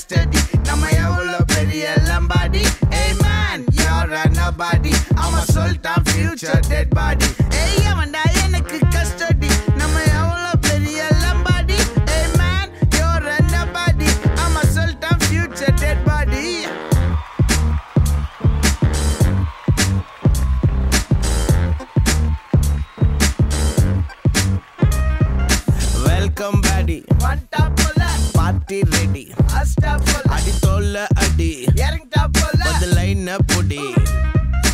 custody. நம்ம எவ்வளோ பெரிய Lambadi. Hey man, you're a nobody. I'm a sultan, future dead body. Hey அவன்டா எனக்கு custody. நம்ம எவ்வளோ பெரிய Lambadi. Hey man, you're a nobody. I'm a sultan, future dead body. Welcome buddy. One top pulla. Party ready. Asta pulla. Adi tolla adi. Yaring top pulla. With the line up pudi.